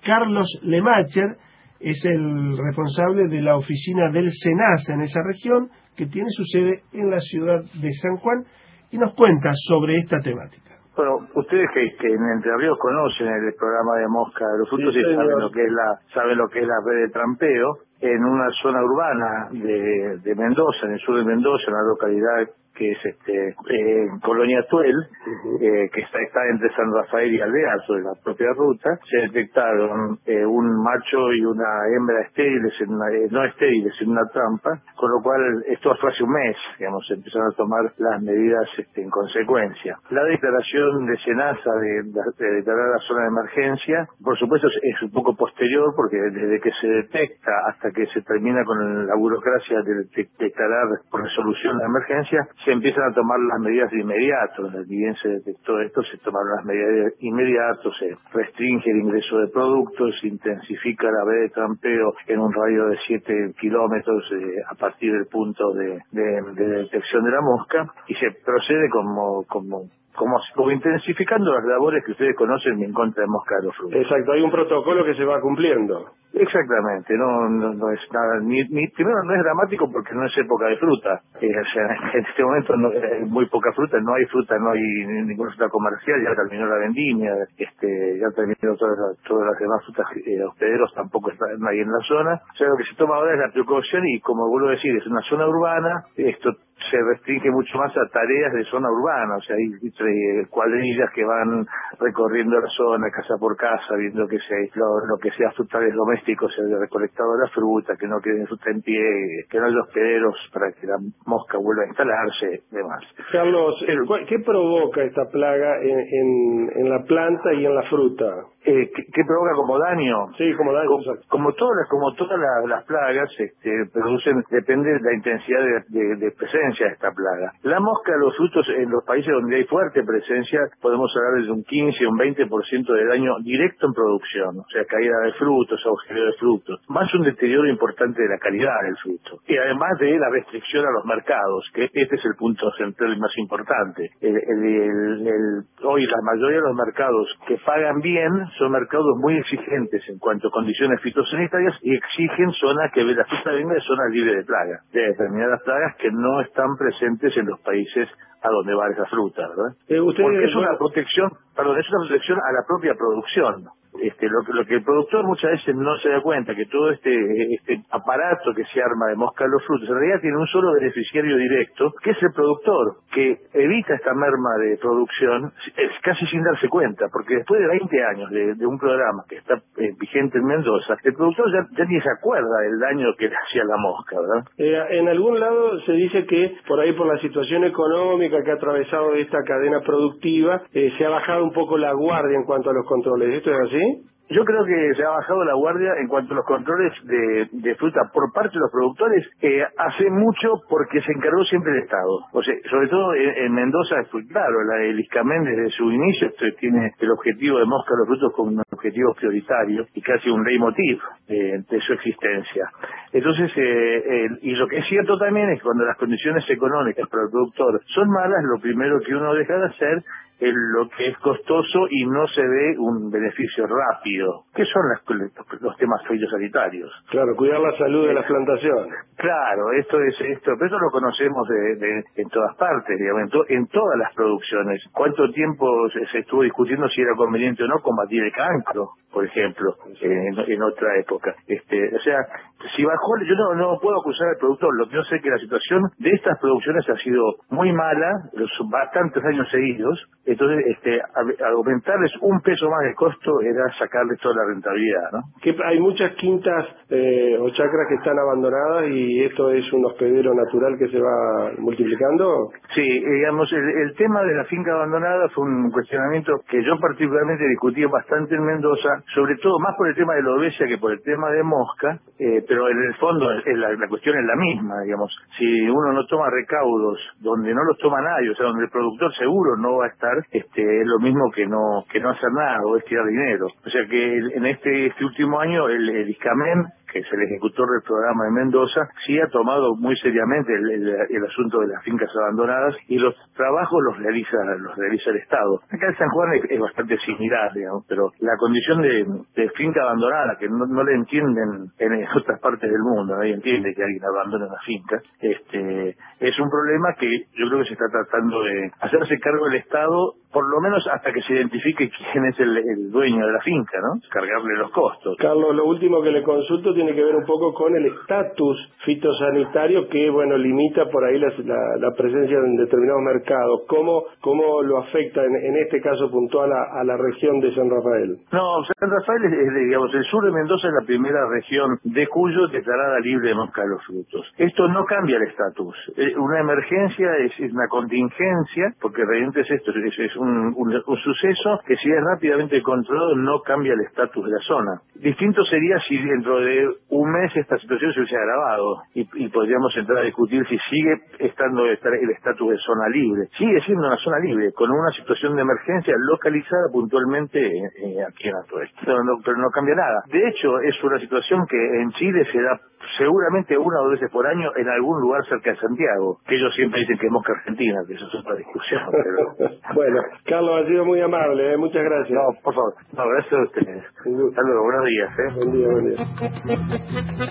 Carlos Lemacher es el responsable de la oficina del SENASA en esa región, que tiene su sede en la ciudad de San Juan, y nos cuenta sobre esta temática. Bueno, ustedes que en Entre Ríos conocen el programa de mosca de los frutos, Sí, y saben lo que es la red de trampeo en una zona urbana de Mendoza, en el sur de Mendoza, en una localidad que es Colonia Tuel, que está entre San Rafael y Alvear, sobre la propia ruta. Se detectaron un macho y una hembra estériles, no estériles, en una trampa, con lo cual esto fue hace un mes, digamos, se empezaron a tomar las medidas en consecuencia. La declaración de SENASA de declarar la zona de emergencia, por supuesto, es un poco posterior, porque desde que se detecta hasta que se termina con la burocracia de declarar por resolución la emergencia, se empiezan a tomar las medidas de inmediato. Ni bien se detectó esto, se tomaron las medidas de inmediato, se restringe el ingreso de productos, se intensifica la red de trampeo en un radio de 7 kilómetros a partir del punto de detección de la mosca, y se procede como intensificando las labores que ustedes conocen en contra de mosca de los frutos. Exacto, hay un protocolo que se va cumpliendo. Exactamente, no es nada, primero no es dramático porque no es época de fruta, o sea, en este momento hay muy poca fruta, no hay ninguna fruta comercial, ya terminó la vendimia, ya terminó todas las demás frutas, hospederos tampoco no hay en la zona, o sea, lo que se toma ahora es la precaución, y como vuelvo a decir, es una zona urbana, esto se restringe mucho más a tareas de zona urbana, o sea, hay cuadrillas que van recorriendo la zona casa por casa, viendo lo que sea frutales domésticos, se haya recolectado la fruta, que no queden fruta en pie, que no haya hospederos para que la mosca vuelva a instalarse, demás. Carlos, ¿qué provoca esta plaga en la planta y en la fruta? ¿Qué provoca como daño? Sí, como daño. Como todas las plagas, producen, depende de la intensidad de presencia de esta plaga. La mosca de los frutos, en los países donde hay fuerte presencia, podemos hablar de un 15 o un 20% de daño directo en producción, o sea, caída de frutos, agujereo de frutos, más un deterioro importante de la calidad del fruto. Y además de la restricción a los mercados, que este es el punto central y más importante. Hoy la mayoría de los mercados que pagan bien son mercados muy exigentes en cuanto a condiciones fitosanitarias, y exigen zonas que la fruta venga de zonas libres de plagas, de determinadas plagas que no están presentes en los países a donde va esa fruta, ¿verdad? Porque es una protección a la propia producción. Lo que el productor muchas veces no se da cuenta, que todo este aparato que se arma de mosca de los frutos en realidad tiene un solo beneficiario directo, que es el productor, que evita esta merma de producción casi sin darse cuenta, porque después de 20 años de un programa que está vigente en Mendoza, el productor ya ni se acuerda del daño que le hacía la mosca, ¿verdad? En algún lado se dice que por ahí, por la situación económica que ha atravesado esta cadena productiva, se ha bajado un poco la guardia en cuanto a los controles. ¿Esto es así? Yo creo que se ha bajado la guardia en cuanto a los controles de fruta por parte de los productores, hace mucho, porque se encargó siempre el Estado. O sea, sobre todo en Mendoza, claro, el ISCAMEN desde su inicio tiene el objetivo de mosca de los frutos como un objetivo prioritario y casi un leitmotiv de su existencia. Entonces, y lo que es cierto también es que cuando las condiciones económicas para el productor son malas, lo primero que uno deja de hacer es lo que es costoso y no se ve un beneficio rápido, que son los temas fitosanitarios. Claro, cuidar la salud de las plantaciones. Claro, pero eso lo conocemos en todas partes, digamos, en todas las producciones. ¿Cuánto tiempo se estuvo discutiendo si era conveniente o no combatir el cancro, por ejemplo, en otra época? O sea, si bajó, yo no puedo acusar al productor, lo que yo sé es que la situación de estas producciones ha sido muy mala, bastantes años seguidos. Entonces, aumentarles un peso más de costo era sacarles toda la rentabilidad, ¿no? Que hay muchas quintas o chacras que están abandonadas, y esto es un hospedero natural que se va multiplicando. Sí, digamos, el tema de la finca abandonada fue un cuestionamiento que yo particularmente discutí bastante en Mendoza, sobre todo más por el tema de la obesia que por el tema de mosca, pero en el fondo la cuestión es la misma, digamos. Si uno no toma recaudos donde no los toma nadie, o sea, donde el productor seguro no va a estar, es lo mismo que no hacer nada o es tirar dinero. O sea que en este último año el ISCAMEN, que es el ejecutor del programa de Mendoza, sí ha tomado muy seriamente el asunto de las fincas abandonadas, y los trabajos los realiza el Estado. Acá en San Juan es bastante similar, digamos, pero la condición de finca abandonada, que no le entienden en otras partes del mundo, nadie entiende que alguien abandone una finca, es un problema que yo creo que se está tratando de hacerse cargo del Estado, por lo menos hasta que se identifique quién es el dueño de la finca, ¿no? Cargarle los costos. Carlos, lo último que le consulto tiene que ver un poco con el estatus fitosanitario que, bueno, limita por ahí la presencia en determinados mercados. ¿Cómo lo afecta en este caso puntual a la región de San Rafael? No, San Rafael digamos, el sur de Mendoza es la primera región de Cuyo declarada libre de mosca de los frutos. Esto no cambia el estatus. Una emergencia es una contingencia, porque realmente es esto, es un suceso que, si es rápidamente controlado, no cambia el estatus de la zona. Distinto sería si dentro de un mes esta situación se hubiese agravado y podríamos entrar a discutir si sigue estando el estatus de zona libre. Sigue siendo una zona libre, con una situación de emergencia localizada puntualmente aquí en Atuel. Pero no cambia nada. De hecho, es una situación que en Chile se da seguramente una o dos veces por año en algún lugar cerca de Santiago, que ellos siempre dicen que es mosca argentina, que eso es otra discusión. Pero... Bueno, Carlos, ha sido muy amable, muchas gracias. No, por favor. No, gracias a ustedes. Hasta luego, buenos días. Buen día, buen día.